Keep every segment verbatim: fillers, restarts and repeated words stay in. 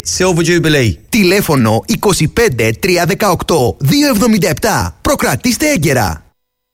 Silver Jubilee. Τηλέφωνο είκοσι πέντε τριακόσια δεκαοκτώ διακόσια εβδομήντα επτά. Προκρατήστε έγκαιρα.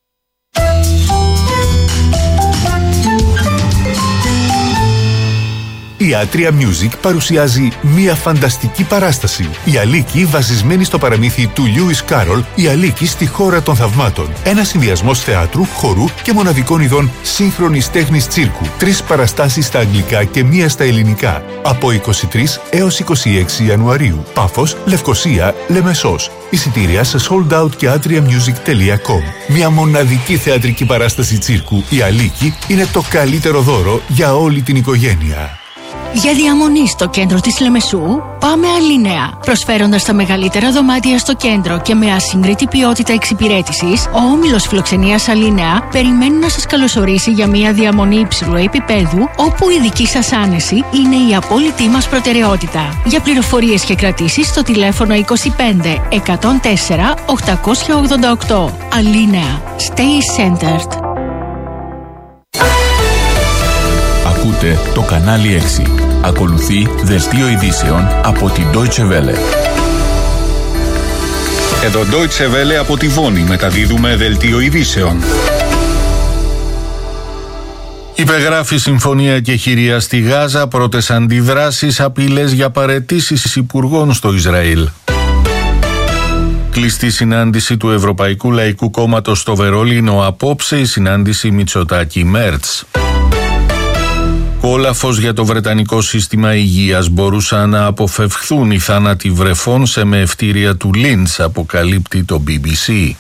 Η Atria Music παρουσιάζει μία φανταστική παράσταση. Η Αλίκη βασισμένη στο παραμύθι του Lewis Carroll, η Αλίκη στη χώρα των θαυμάτων. Ένα συνδυασμός θεάτρου, χορού και μοναδικών ειδών σύγχρονης τέχνης τσίρκου. Τρεις παραστάσεις στα αγγλικά και μία στα ελληνικά. Από είκοσι τρεις έως είκοσι έξι Ιανουαρίου. Πάφος, Λευκοσία, Λεμεσός. Εισιτήρια σε sold out και atriamusic τελεία com. Μια μοναδική θεατρική παράσταση τσίρκου, η Αλίκη, είναι το καλύτερο δώρο για όλη την οικογένεια. Για διαμονή στο κέντρο της Λεμεσού, πάμε Αλίνεα. Προσφέροντας τα μεγαλύτερα δωμάτια στο κέντρο και με ασύγκριτη ποιότητα εξυπηρέτησης, ο όμιλος φιλοξενίας Αλίνεα περιμένει να σας καλωσορίσει για μια διαμονή υψηλού επίπεδου, όπου η δική σας άνεση είναι η απόλυτη μας προτεραιότητα. Για πληροφορίες και κρατήσεις στο τηλέφωνο είκοσι πέντε εκατόν τέσσερα οκτακόσια ογδόντα οκτώ. Αλίνεα. Stay centered. Ακούτε το κανάλι έξι. Ακολουθεί δελτίο ειδήσεων από την Deutsche Welle. Εδώ Deutsche Welle από τη Βόνη μεταδίδουμε δελτίο ειδήσεων. Υπεγράφει συμφωνία εκεχηρίας στη Γάζα, πρώτες αντιδράσεις, απειλές για παραιτήσεις υπουργών στο Ισραήλ. Κλειστή συνάντηση του Ευρωπαϊκού Λαϊκού Κόμματος στο Βερολίνο απόψε, η συνάντηση Μητσοτάκη-Μέρτς. Κόλαφος για το Βρετανικό σύστημα υγείας, μπορούσαν να αποφευχθούν οι θάνατοι βρεφών σε μεευτήρια του Λίντς, αποκαλύπτει το μπι μπι σι.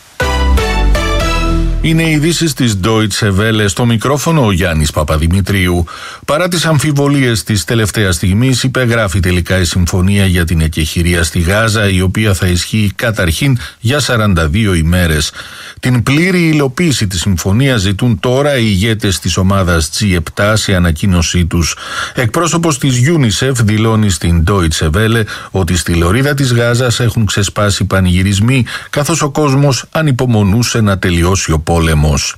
Είναι οι ειδήσεις της Deutsche Welle, στο μικρόφωνο ο Γιάννης Παπαδημητρίου. Παρά τις αμφιβολίες της τελευταίας στιγμής, υπεγράφει τελικά η συμφωνία για την εκεχηρία στη Γάζα, η οποία θα ισχύει καταρχήν για σαράντα δύο ημέρες. Την πλήρη υλοποίηση της συμφωνίας ζητούν τώρα οι ηγέτες της ομάδας τζι επτά σε ανακοίνωσή τους. Εκπρόσωπος της UNICEF δηλώνει στην Deutsche Welle ότι στη λωρίδα της Γάζας έχουν ξεσπάσει πανηγυρισμοί, καθώς ο κόσμος ανυπομονούσε να τελειώσει ο πόλεμος.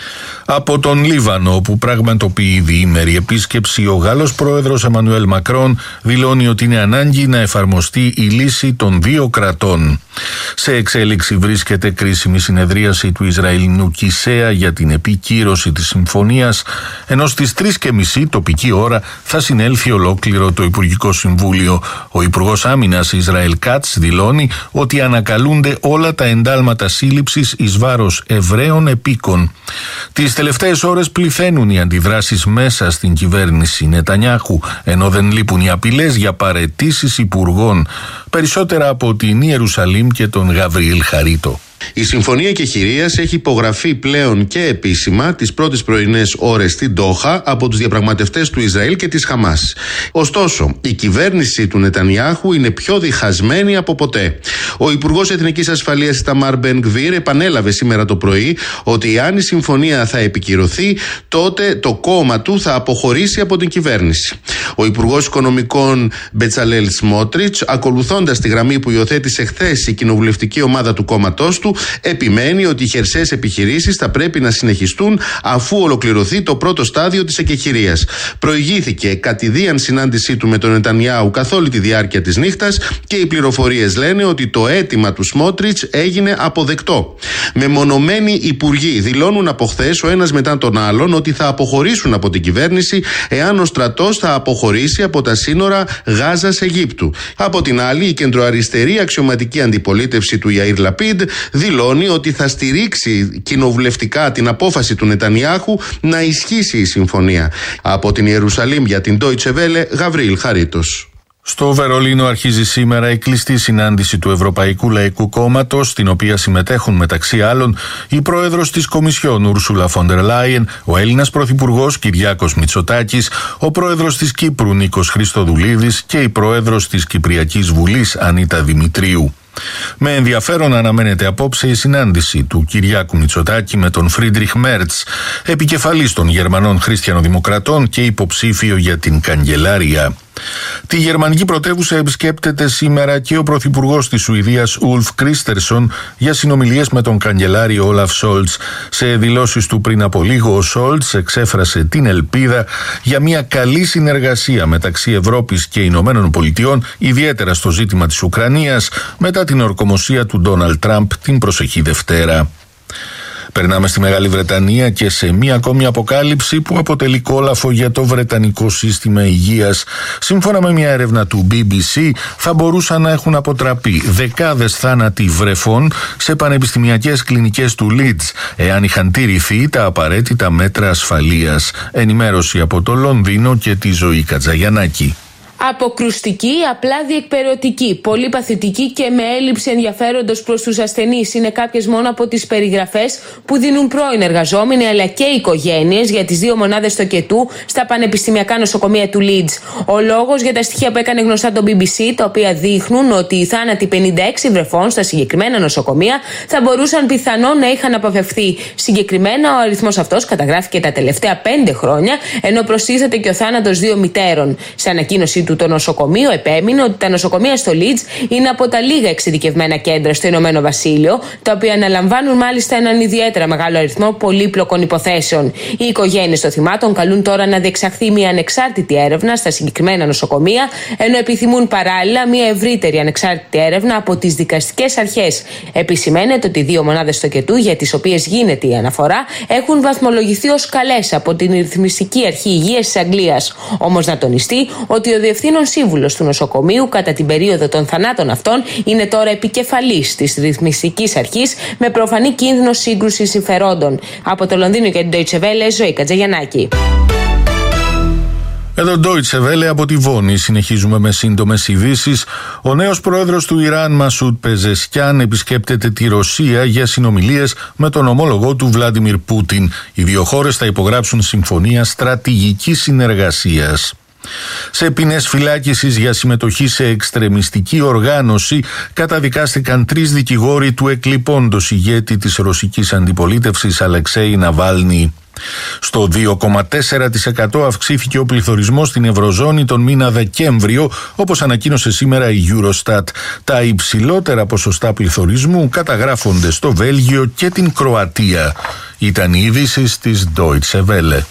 Από τον Λίβανο, όπου πραγματοποιεί διήμερη επίσκεψη, ο Γάλλος πρόεδρος Εμμανουέλ Μακρόν δηλώνει ότι είναι ανάγκη να εφαρμοστεί η λύση των δύο κρατών. Σε εξέλιξη βρίσκεται κρίσιμη συνεδρίαση του Ισραηλινού Κισέα για την επικύρωση της συμφωνίας, ενώ στις τρεις και μισή τοπική ώρα θα συνέλθει ολόκληρο το Υπουργικό Συμβούλιο. Ο Υπουργός Άμυνας Ισραήλ Κάτς δηλώνει ότι ανακαλούνται όλα τα εντάλματα σύλληψης εις βάρος Εβραίων επίκων. Τις τελευταίες ώρες πληθαίνουν οι αντιδράσεις μέσα στην κυβέρνηση Νετανιάχου, ενώ δεν λείπουν οι απειλές για παραιτήσεις υπουργών. Περισσότερα από την Ιερουσαλήμ και τον Γαβριήλ Χαρίτο. Η συμφωνία εκεχηρίας έχει υπογραφεί πλέον και επίσημα τις πρώτες πρωινές ώρες στην Ντόχα από τους διαπραγματευτές του Ισραήλ και της Χαμάς. Ωστόσο, η κυβέρνηση του Νετανιάχου είναι πιο διχασμένη από ποτέ. Ο Υπουργός Εθνικής Ασφαλείας Ιταμάρ Μπεν Γκβίρ επανέλαβε σήμερα το πρωί ότι αν η συμφωνία θα επικυρωθεί, τότε το κόμμα του θα αποχωρήσει από την κυβέρνηση. Ο Υπουργός Οικονομικών Μπετσαλέλ Σμότριτς, ακολουθώντας τη γραμμή που υιοθέτησε χθες η κοινοβουλευτική ομάδα του κόμματός του, επιμένει ότι οι χερσαίες επιχειρήσεις θα πρέπει να συνεχιστούν αφού ολοκληρωθεί το πρώτο στάδιο της εκεχηρίας. Προηγήθηκε κατηδίαν συνάντησή του με τον Νετανιάχου καθ' όλη τη διάρκεια της νύχτας και οι πληροφορίες λένε ότι το αίτημα του Σμότριτς έγινε αποδεκτό. Μεμονωμένοι υπουργοί δηλώνουν από χθες ο ένας μετά τον άλλον ότι θα αποχωρήσουν από την κυβέρνηση εάν ο στρατός θα αποχωρήσει από τα σύνορα Γάζας-Αιγύπτου. Από την άλλη, η κεντροαριστερή αξιωματική αντιπολίτευση του Ιαΐρ Λαπίντ δηλώνει ότι θα στηρίξει κοινοβουλευτικά την απόφαση του Νετανιάχου να ισχύσει η συμφωνία. Από την Ιερουσαλήμ για την Deutsche Welle, Γαβριήλ Χαρίτος. Στο Βερολίνο αρχίζει σήμερα η κλειστή συνάντηση του Ευρωπαϊκού Λαϊκού Κόμματος, στην οποία συμμετέχουν μεταξύ άλλων η πρόεδρος της Κομισιόν Ούρσουλα Φοντερ Λάιεν, ο Έλληνας πρωθυπουργός Κυριάκος Μητσοτάκης, ο πρόεδρος της Κύπρου Νίκος Χριστοδουλίδης και η πρόεδρος της Κυπριακής Βουλής Ανίτα Δημητρίου. Με ενδιαφέρον αναμένεται απόψε η συνάντηση του Κυριάκου Μητσοτάκη με τον Φρίντριχ Μέρτς, επικεφαλής των Γερμανών Χριστιανοδημοκρατών και υποψήφιο για την καγκελάρια. Τη γερμανική πρωτεύουσα επισκέπτεται σήμερα και ο πρωθυπουργός της Σουηδίας Ουλφ Κρίστερσον για συνομιλίες με τον καγκελάριο Όλαφ Σόλτς. Σε δηλώσεις του πριν από λίγο, ο Σόλτς εξέφρασε την ελπίδα για μια καλή συνεργασία μεταξύ Ευρώπης και Ηνωμένων Πολιτειών, ιδιαίτερα στο ζήτημα της Ουκρανίας, μετά την ορκομοσία του Ντόναλντ Τραμπ την προσεχή Δευτέρα. Περνάμε στη Μεγάλη Βρετανία και σε μία ακόμη αποκάλυψη που αποτελεί κόλαφο για το Βρετανικό σύστημα υγείας. Σύμφωνα με μια έρευνα του μπι μπι σι, θα μπορούσαν να έχουν αποτραπεί δεκάδες θάνατοι βρεφών σε πανεπιστημιακές κλινικές του Leeds, εάν είχαν τηρηθεί τα απαραίτητα μέτρα ασφαλείας. Ενημέρωση από το Λονδίνο και τη Ζωή Κατζαγιαννάκη. Αποκρουστική, απλά διεκπαιρεωτική, πολύ παθητική και με έλλειψη ενδιαφέροντος προς τους ασθενείς είναι κάποιες μόνο από τις περιγραφές που δίνουν πρώην εργαζόμενοι αλλά και οικογένειες για τις δύο μονάδες τοκετού στα πανεπιστημιακά νοσοκομεία του Leeds. Ο λόγος για τα στοιχεία που έκανε γνωστά το μπι μπι σι, τα οποία δείχνουν ότι οι θάνατοι πενήντα έξι βρεφών στα συγκεκριμένα νοσοκομεία θα μπορούσαν πιθανόν να είχαν αποφευθεί. Συγκεκριμένα, ο αριθμός αυτός καταγράφηκε τα τελευταία πέντε χρόνια, ενώ προστίθεται και ο θάνατος δύο μητέρων. Σε ανακοίνωσή του, το νοσοκομείο επέμεινε ότι τα νοσοκομεία στο Leeds είναι από τα λίγα εξειδικευμένα κέντρα στο Ηνωμένο Βασίλειο, τα οποία αναλαμβάνουν μάλιστα έναν ιδιαίτερα μεγάλο αριθμό πολύπλοκων υποθέσεων. Οι οικογένειες των θυμάτων καλούν τώρα να διεξαχθεί μια ανεξάρτητη έρευνα στα συγκεκριμένα νοσοκομεία, ενώ επιθυμούν παράλληλα μια ευρύτερη ανεξάρτητη έρευνα από τις δικαστικές αρχές. Επισημαίνεται ότι οι δύο μονάδες τοκετού για τις οποίες γίνεται η αναφορά έχουν βαθμολογηθεί ως καλές από την Ρυθμιστική Αρχή Υγείας της Αγγλίας. Όμως να τονιστεί ότι ο διευθύνων σύμβουλος του νοσοκομείου κατά την περίοδο των θανάτων αυτών είναι τώρα επικεφαλής της Ρυθμιστικής Αρχής με προφανή κίνδυνο σύγκρουσης συμφερόντων. Από το Λονδίνο και την Deutsche Welle, Ζωή Κατζαγιαννάκη. Εδώ Deutsche Welle από τη Βόνη. Συνεχίζουμε με σύντομες ειδήσεις. Ο νέος πρόεδρος του Ιράν, Μασούντ Πεζεσκιάν, επισκέπτεται τη Ρωσία για συνομιλίες με τον ομόλογό του Βλάντιμιρ Πούτιν. Οι δύο χώρες θα υπογράψουν συμφωνία στρατηγικής συνεργασίας. Σε ποινές φυλάκισης για συμμετοχή σε εξτρεμιστική οργάνωση καταδικάστηκαν τρεις δικηγόροι του εκλειπώντος ηγέτη της ρωσικής αντιπολίτευσης Αλεξέη Ναβάλνη. Στο δύο κόμμα τέσσερα τοις εκατό αυξήθηκε ο πληθωρισμός στην Ευρωζώνη τον μήνα Δεκέμβριο, όπως ανακοίνωσε σήμερα η Eurostat. Τα υψηλότερα ποσοστά πληθωρισμού καταγράφονται στο Βέλγιο και την Κροατία. Ήταν οι ειδήσεις της Deutsche Welle.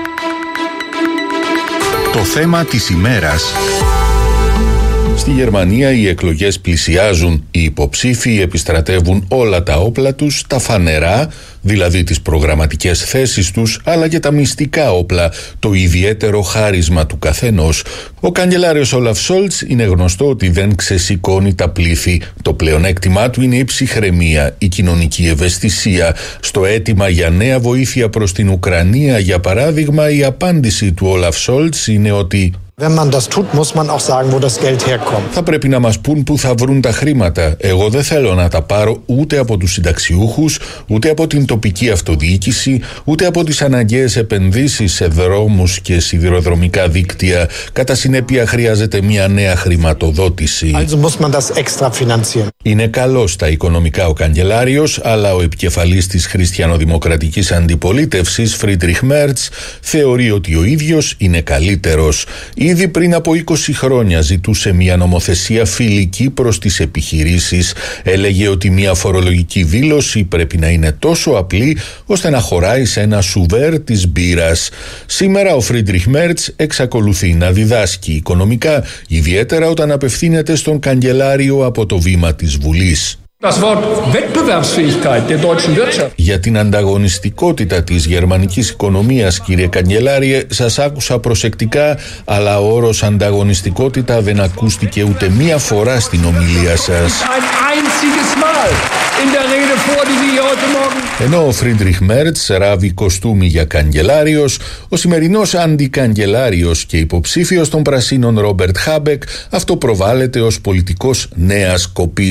Το θέμα της ημέρας. Στη Γερμανία οι εκλογές πλησιάζουν. Οι υποψήφοι επιστρατεύουν όλα τα όπλα τους, τα φανερά, δηλαδή τις προγραμματικές θέσεις τους, αλλά και τα μυστικά όπλα, το ιδιαίτερο χάρισμα του καθενός. Ο καγκελάριος Όλαφ Σόλτς είναι γνωστό ότι δεν ξεσηκώνει τα πλήθη. Το πλεονέκτημά του είναι η ψυχραιμία, η κοινωνική ευαισθησία. Στο αίτημα για νέα βοήθεια προς την Ουκρανία, για παράδειγμα, η απάντηση του Όλαφ Σόλτς είναι ότι Wenn man das tut, muss man auch sagen, wo das Geld herkommt. Θα πρέπει να μας πούν πού θα βρουν τα χρήματα. Εγώ δεν θέλω να τα πάρω ούτε από τους συνταξιούχους, ούτε από την τοπική αυτοδιοίκηση, ούτε από τις αναγκαίες επενδύσεις σε δρόμους και σιδηροδρομικά δίκτυα. Κατά συνέπεια χρειάζεται μια νέα χρηματοδότηση. Also muss man das extra finanzieren. Είναι καλός στα οικονομικά ο καγκελάριος, αλλά ο επικεφαλής της χριστιανοδημοκρατικής αντιπολίτευσης, Φρίντριχ Μέρτς, θεωρεί ότι ο ίδιος είναι καλύτερος. Ήδη πριν από είκοσι χρόνια ζητούσε μια νομοθεσία φιλική προς τις επιχειρήσεις. Έλεγε ότι μια φορολογική δήλωση πρέπει να είναι τόσο απλή ώστε να χωράει σε ένα σουβέρ της μπύρας. Σήμερα ο Φρίντριχ Μέρτς εξακολουθεί να διδάσκει οικονομικά, ιδιαίτερα όταν απευθύνεται στον καγκελάριο από το βήμα της Βουλής. Das Wort Wettbewerbsfähigkeit der deutschen Wirtschaft. Για την ανταγωνιστικότητα της γερμανικής οικονομίας, κύριε Καγκελάριε, σας άκουσα προσεκτικά, αλλά ο όρος ανταγωνιστικότητα δεν ακούστηκε ούτε μία φορά στην ομιλία σας. Ενώ ο Φρίντριχ Μέρτς ράβει κοστούμι για καγκελάριος, ο σημερινός αντικαγκελάριος και υποψήφιος των Πρασίνων Ρόμπερτ Χάμπεκ αυτοπροβάλλεται ως πολιτικός νέας κοπής.